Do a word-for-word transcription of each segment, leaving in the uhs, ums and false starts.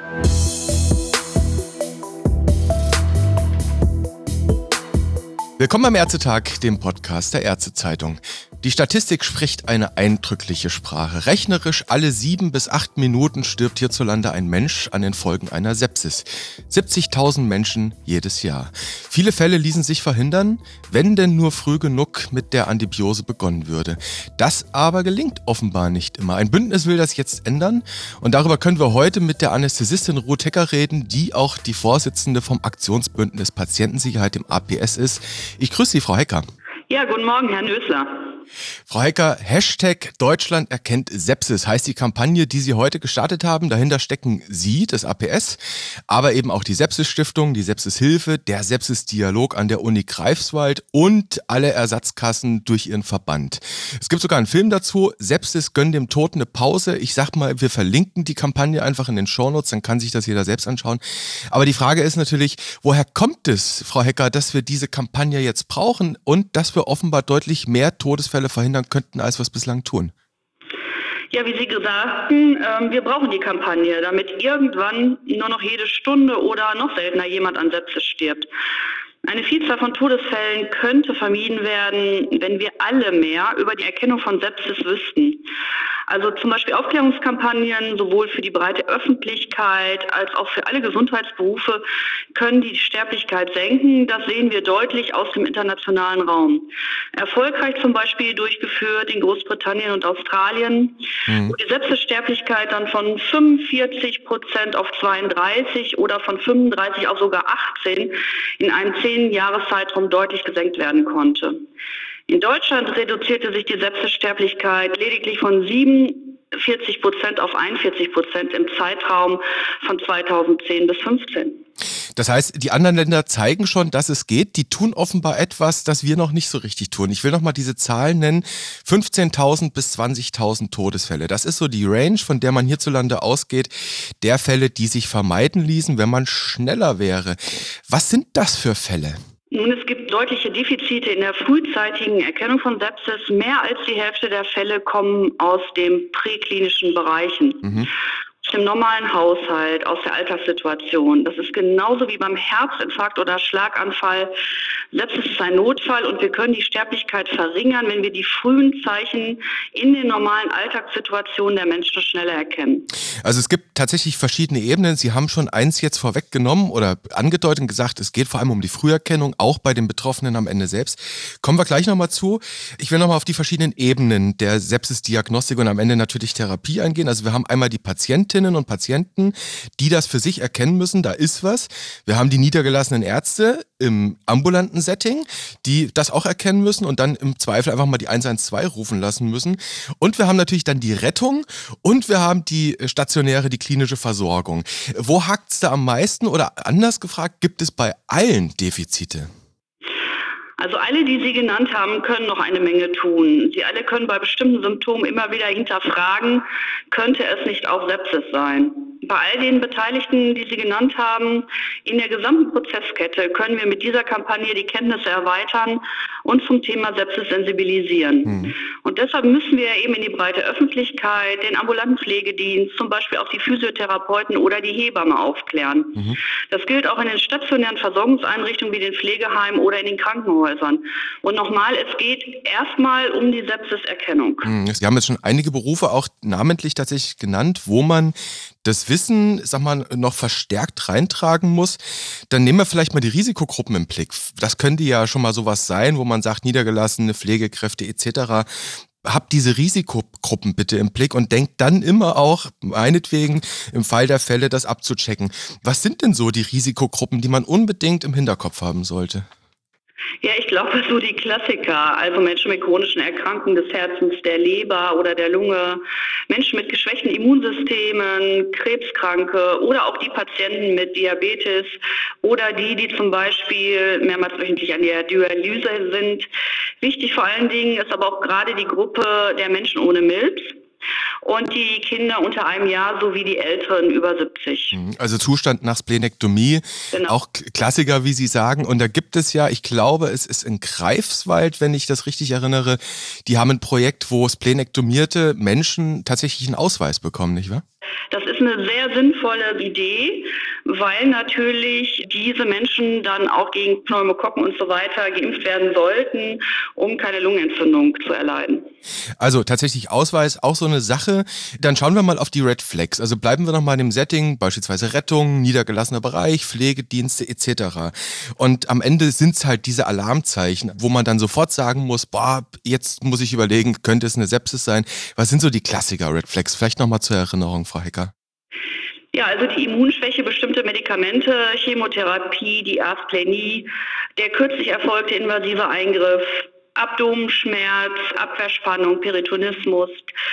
Willkommen am Ärztetag, dem Podcast der Ärztezeitung. Die Statistik spricht eine eindrückliche Sprache. Rechnerisch alle sieben bis acht Minuten stirbt hierzulande ein Mensch an den Folgen einer Sepsis. siebzigtausend Menschen jedes Jahr. Viele Fälle ließen sich verhindern, wenn denn nur früh genug mit der Antibiose begonnen würde. Das aber gelingt offenbar nicht immer. Ein Bündnis will das jetzt ändern und darüber können wir heute mit der Anästhesistin Ruth Hecker reden, die auch die Vorsitzende vom Aktionsbündnis Patientensicherheit, dem A P S, ist. Ich grüße Sie, Frau Hecker. Ja, guten Morgen, Herr Nösler. Frau Hecker, Hashtag Deutschland erkennt Sepsis heißt die Kampagne, die Sie heute gestartet haben. Dahinter stecken Sie, das A P S, aber eben auch die Sepsis-Stiftung, die Sepsis-Hilfe, der Sepsis-Dialog an der Uni Greifswald und alle Ersatzkassen durch ihren Verband. Es gibt sogar einen Film dazu, Sepsis gönnt dem Toten eine Pause. Ich sag mal, wir verlinken die Kampagne einfach in den Shownotes, dann kann sich das jeder selbst anschauen. Aber die Frage ist natürlich, woher kommt es, Frau Hecker, dass wir diese Kampagne jetzt brauchen und dass wir offenbar deutlich mehr Todesfälle verhindern könnten, als wir es bislang tun? Ja, wie Sie sagten, äh, wir brauchen die Kampagne, damit irgendwann nur noch jede Stunde oder noch seltener jemand an Sepsis stirbt. Eine Vielzahl von Todesfällen könnte vermieden werden, wenn wir alle mehr über die Erkennung von Sepsis wüssten. Also zum Beispiel Aufklärungskampagnen, sowohl für die breite Öffentlichkeit als auch für alle Gesundheitsberufe, können die Sterblichkeit senken. Das sehen wir deutlich aus dem internationalen Raum. Erfolgreich zum Beispiel durchgeführt in Großbritannien und Australien, mhm. wo die Sepsissterblichkeit dann von fünfundvierzig Prozent auf zweiunddreißig oder von fünfunddreißig auf sogar achtzehn in einem zehn Jahreszeitraum deutlich gesenkt werden konnte. In Deutschland reduzierte sich die Sepsissterblichkeit lediglich von siebenundvierzig Prozent auf einundvierzig Prozent im Zeitraum von zweitausendzehn bis fünfzehn. Das heißt, die anderen Länder zeigen schon, dass es geht. Die tun offenbar etwas, das wir noch nicht so richtig tun. Ich will noch mal diese Zahlen nennen. fünfzehntausend bis zwanzigtausend Todesfälle. Das ist so die Range, von der man hierzulande ausgeht, der Fälle, die sich vermeiden ließen, wenn man schneller wäre. Was sind das für Fälle? Nun, es gibt deutliche Defizite in der frühzeitigen Erkennung von Sepsis. Mehr als die Hälfte der Fälle kommen aus den präklinischen Bereichen. Mhm. Aus dem normalen Haushalt, aus der Alltagssituation. Das ist genauso wie beim Herzinfarkt oder Schlaganfall. Sepsis ist ein Notfall und wir können die Sterblichkeit verringern, wenn wir die frühen Zeichen in den normalen Alltagssituationen der Menschen schneller erkennen. Also es gibt tatsächlich verschiedene Ebenen. Sie haben schon eins jetzt vorweggenommen oder angedeutet und gesagt, es geht vor allem um die Früherkennung, auch bei den Betroffenen am Ende selbst. Kommen wir gleich nochmal zu. Ich will nochmal auf die verschiedenen Ebenen der Sepsis-Diagnostik und am Ende natürlich Therapie eingehen. Also wir haben einmal die Patientinnen und Patienten, die das für sich erkennen müssen, da ist was. Wir haben die niedergelassenen Ärzte im ambulanten Setting, die das auch erkennen müssen und dann im Zweifel einfach mal die eins eins zwei rufen lassen müssen. Und wir haben natürlich dann die Rettung und wir haben die stationäre, die klinische Versorgung. Wo hakt's da am meisten oder anders gefragt, gibt es bei allen Defizite? Also alle, die Sie genannt haben, können noch eine Menge tun. Sie alle können bei bestimmten Symptomen immer wieder hinterfragen, könnte es nicht auch Sepsis sein? Bei all den Beteiligten, die Sie genannt haben, in der gesamten Prozesskette können wir mit dieser Kampagne die Kenntnisse erweitern und zum Thema Sepsis sensibilisieren. Mhm. Und deshalb müssen wir eben in die breite Öffentlichkeit, den ambulanten Pflegedienst, zum Beispiel auch die Physiotherapeuten oder die Hebamme aufklären. Mhm. Das gilt auch in den stationären Versorgungseinrichtungen wie den Pflegeheimen oder in den Krankenhäusern. Und nochmal, es geht erstmal um die Sepsiserkennung. Mhm. Sie haben jetzt schon einige Berufe auch namentlich tatsächlich genannt, wo man das Wissen, sag mal, noch verstärkt reintragen muss. Dann nehmen wir vielleicht mal die Risikogruppen im Blick. Das könnte ja schon mal sowas sein, wo man sagt, niedergelassene Pflegekräfte et cetera. Habt diese Risikogruppen bitte im Blick und denkt dann immer auch, meinetwegen, im Fall der Fälle das abzuchecken. Was sind denn so die Risikogruppen, die man unbedingt im Hinterkopf haben sollte? Ja, ich glaube, so die Klassiker, also Menschen mit chronischen Erkrankungen des Herzens, der Leber oder der Lunge, Menschen mit geschwächten Immunsystemen, Krebskranke oder auch die Patienten mit Diabetes oder die, die zum Beispiel mehrmals wöchentlich an der Dialyse sind. Wichtig vor allen Dingen ist aber auch gerade die Gruppe der Menschen ohne Milz. Und die Kinder unter einem Jahr sowie die Älteren über siebzig. Also Zustand nach Splenektomie, genau. Auch Klassiker, wie Sie sagen. Und da gibt es ja, ich glaube, es ist in Greifswald, wenn ich das richtig erinnere, die haben ein Projekt, wo splenektomierte Menschen tatsächlich einen Ausweis bekommen, nicht wahr? das ist eine sehr sinnvolle Idee, weil natürlich diese Menschen dann auch gegen Pneumokokken und so weiter geimpft werden sollten, um keine Lungenentzündung zu erleiden. Also tatsächlich Ausweis, auch so eine Sache. Dann schauen wir mal auf die Red Flags. Also bleiben wir noch mal in dem Setting, beispielsweise Rettung, niedergelassener Bereich, Pflegedienste et cetera. Und am Ende sind es halt diese Alarmzeichen, wo man dann sofort sagen muss, boah, jetzt muss ich überlegen, könnte es eine Sepsis sein? Was sind so die Klassiker Red Flags? Vielleicht noch mal zur Erinnerung, Frau Hecker. Ja, also die Immunschwäche, bestimmte Medikamente, Chemotherapie, die Asplenie, der kürzlich erfolgte invasive Eingriff, Abdomenschmerz, Abwehrspannung, Peritonismus,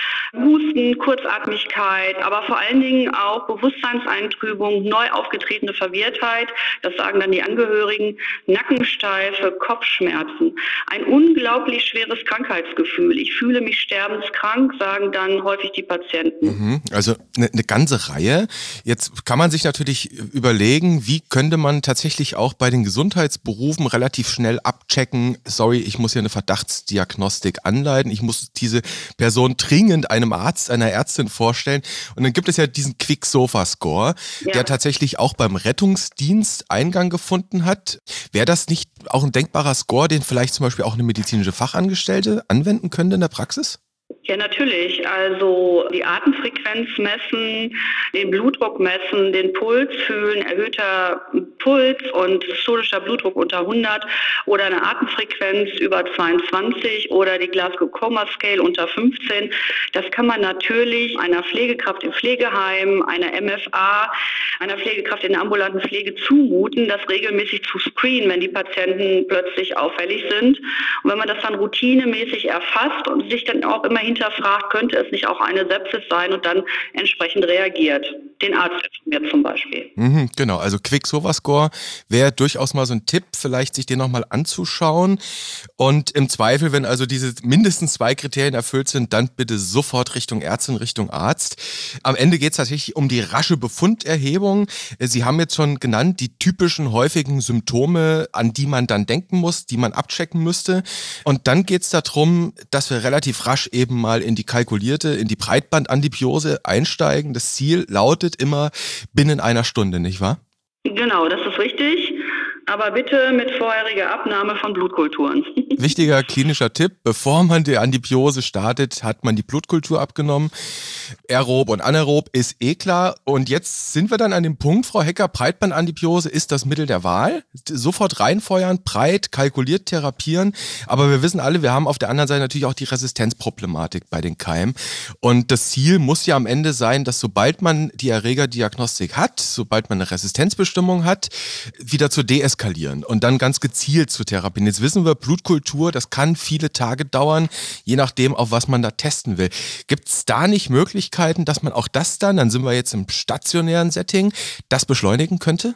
Husten, Kurzatmigkeit, aber vor allen Dingen auch Bewusstseinseintrübung, neu aufgetretene Verwirrtheit, das sagen dann die Angehörigen, Nackensteife, Kopfschmerzen, ein unglaublich schweres Krankheitsgefühl. Ich fühle mich sterbenskrank, sagen dann häufig die Patienten. Mhm, also eine, eine ganze Reihe. Jetzt kann man sich natürlich überlegen, wie könnte man tatsächlich auch bei den Gesundheitsberufen relativ schnell abchecken, sorry, ich muss hier eine Verdachtsdiagnostik anleiten, ich muss diese Person dringend einem Arzt, einer Ärztin vorstellen. Und dann gibt es ja diesen Quick-Sofa-Score, ja, der tatsächlich auch beim Rettungsdienst Eingang gefunden hat. Wäre das nicht auch ein denkbarer Score, den vielleicht zum Beispiel auch eine medizinische Fachangestellte anwenden könnte in der Praxis? Ja, natürlich. Also die Atemfrequenz messen, den Blutdruck messen, den Puls fühlen, erhöhter Puls und systolischer Blutdruck unter hundert oder eine Atemfrequenz über zweiundzwanzig oder die Glasgow Coma Scale unter fünfzehn. Das kann man natürlich einer Pflegekraft im Pflegeheim, einer M F A, einer Pflegekraft in der ambulanten Pflege zumuten, das regelmäßig zu screenen, wenn die Patienten plötzlich auffällig sind. Und wenn man das dann routinemäßig erfasst und sich dann auch immer hinterfragt, könnte es nicht auch eine Sepsis sein und dann entsprechend reagiert. Den Arzt informiert zum Beispiel. Mhm, genau, also Quick-Sofa-Score wäre durchaus mal so ein Tipp, vielleicht sich den nochmal anzuschauen. Und im Zweifel, wenn also diese mindestens zwei Kriterien erfüllt sind, dann bitte sofort Richtung Ärztin, Richtung Arzt. Am Ende geht es tatsächlich um die rasche Befunderhebung. Sie haben jetzt schon genannt, die typischen häufigen Symptome, an die man dann denken muss, die man abchecken müsste. Und dann geht es darum, dass wir relativ rasch eben mal in die kalkulierte, in die Breitbandantibiose einsteigen. Das Ziel lautet immer binnen einer Stunde, nicht wahr? Genau, das ist richtig. Aber bitte mit vorheriger Abnahme von Blutkulturen. Wichtiger klinischer Tipp, bevor man die Antibiose startet, hat man die Blutkultur abgenommen. Aerob und anaerob ist eh klar. Und jetzt sind wir dann an dem Punkt, Frau Hecker, Breitbandantibiose ist das Mittel der Wahl. Sofort reinfeuern, breit, kalkuliert therapieren. Aber wir wissen alle, wir haben auf der anderen Seite natürlich auch die Resistenzproblematik bei den Keimen. Und das Ziel muss ja am Ende sein, dass sobald man die Erregerdiagnostik hat, sobald man eine Resistenzbestimmung hat, wieder zu deeskalieren. Und dann ganz gezielt zu therapieren. Jetzt wissen wir, Blutkultur, das kann viele Tage dauern, je nachdem, auf was man da testen will. Gibt es da nicht Möglichkeiten, dass man auch das dann, dann sind wir jetzt im stationären Setting, das beschleunigen könnte?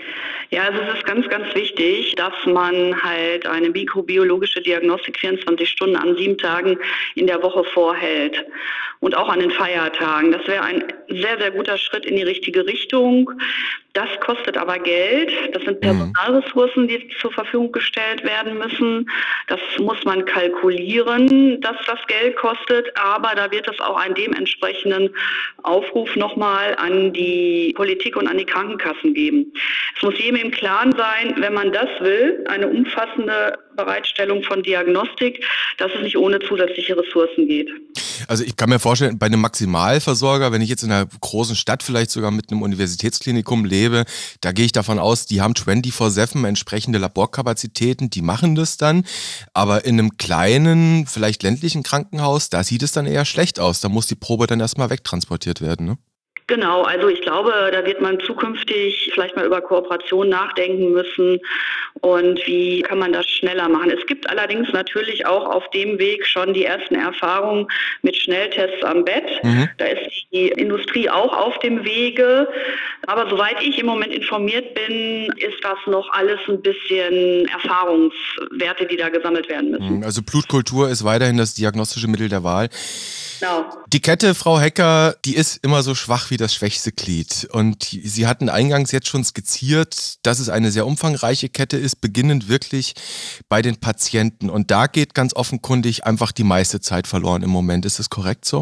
Ja, also es ist ganz, ganz wichtig, dass man halt eine mikrobiologische Diagnostik vierundzwanzig Stunden an sieben Tagen in der Woche vorhält und auch an den Feiertagen. Das wäre ein sehr, sehr guter Schritt in die richtige Richtung. Das kostet aber Geld. Das sind Personalressourcen, die zur Verfügung gestellt werden müssen. Das muss man kalkulieren, dass das Geld kostet. Aber da wird es auch einen dementsprechenden Aufruf nochmal an die Politik und an die Krankenkassen geben. Es muss jedem im Klaren sein, wenn man das will, eine umfassende Bereitstellung von Diagnostik, dass es nicht ohne zusätzliche Ressourcen geht. Also ich kann mir vorstellen, bei einem Maximalversorger, wenn ich jetzt in einer großen Stadt vielleicht sogar mit einem Universitätsklinikum lebe, da gehe ich davon aus, die haben vierundzwanzig sieben entsprechende Laborkapazitäten, die machen das dann. Aber in einem kleinen, vielleicht ländlichen Krankenhaus, da sieht es dann eher schlecht aus. Da muss die Probe dann erstmal wegtransportiert werden, ne? Genau, also ich glaube, da wird man zukünftig vielleicht mal über Kooperation nachdenken müssen und wie kann man das schneller machen. Es gibt allerdings natürlich auch auf dem Weg schon die ersten Erfahrungen mit Schnelltests am Bett. Mhm. Da ist die Industrie auch auf dem Wege. Aber soweit ich im Moment informiert bin, ist das noch alles ein bisschen Erfahrungswerte, die da gesammelt werden müssen. Also Blutkultur ist weiterhin das diagnostische Mittel der Wahl. Genau. Die Kette, Frau Hecker, die ist immer so schwach wie das schwächste Glied. Und Sie hatten eingangs jetzt schon skizziert, dass es eine sehr umfangreiche Kette ist, beginnend wirklich bei den Patienten. Und da geht ganz offenkundig einfach die meiste Zeit verloren im Moment. Ist das korrekt so?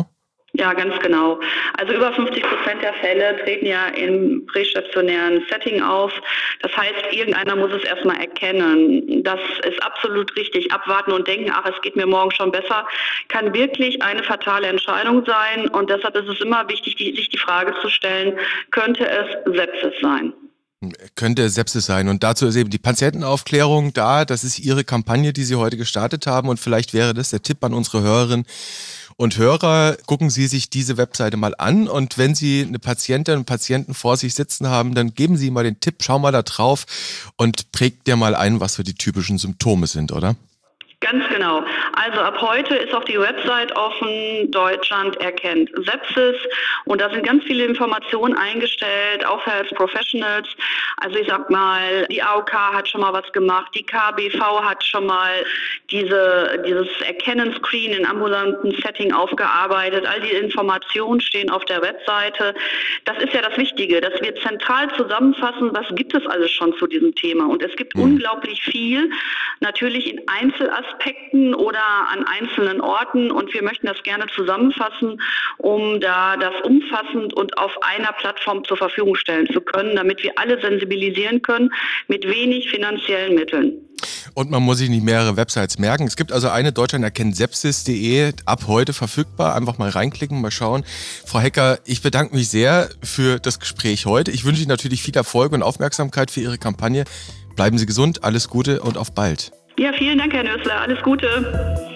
Ja, ganz genau. Also über fünfzig Prozent der Fälle treten ja im prästationären Setting auf. Das heißt, irgendeiner muss es erstmal erkennen. Das ist absolut richtig. Abwarten und denken, ach, es geht mir morgen schon besser, kann wirklich eine fatale Entscheidung sein. Und deshalb ist es immer wichtig, die, sich die Frage zu stellen, könnte es Sepsis sein? Könnte Sepsis sein. Und dazu ist eben die Patientenaufklärung da. Das ist Ihre Kampagne, die Sie heute gestartet haben. Und vielleicht wäre das der Tipp an unsere Hörerinnen und Hörer. Gucken Sie sich diese Webseite mal an. Und wenn Sie eine Patientin und Patienten vor sich sitzen haben, dann geben Sie mal den Tipp, schau mal da drauf und prägt dir mal ein, was so die typischen Symptome sind, oder? Ganz genau. Also ab heute ist auch die Website offen, Deutschland erkennt Sepsis, und da sind ganz viele Informationen eingestellt, auch für Health Professionals. Also ich sag mal, die A O K hat schon mal was gemacht, die K B V hat schon mal diese, dieses Erkennen-Screen in ambulanten Setting aufgearbeitet. All die Informationen stehen auf der Webseite. Das ist ja das Wichtige, dass wir zentral zusammenfassen, was gibt es alles schon zu diesem Thema. Und es gibt mhm. unglaublich viel, natürlich in Einzelaspekten Aspekten oder an einzelnen Orten, und wir möchten das gerne zusammenfassen, um da das umfassend und auf einer Plattform zur Verfügung stellen zu können, damit wir alle sensibilisieren können mit wenig finanziellen Mitteln. Und man muss sich nicht mehrere Websites merken. Es gibt also eine, Deutschland erkennt Sepsis punkt de, ab heute verfügbar. Einfach mal reinklicken, mal schauen. Frau Hecker, ich bedanke mich sehr für das Gespräch heute. Ich wünsche Ihnen natürlich viel Erfolg und Aufmerksamkeit für Ihre Kampagne. Bleiben Sie gesund, alles Gute und auf bald. Ja, vielen Dank, Herr Nössler. Alles Gute.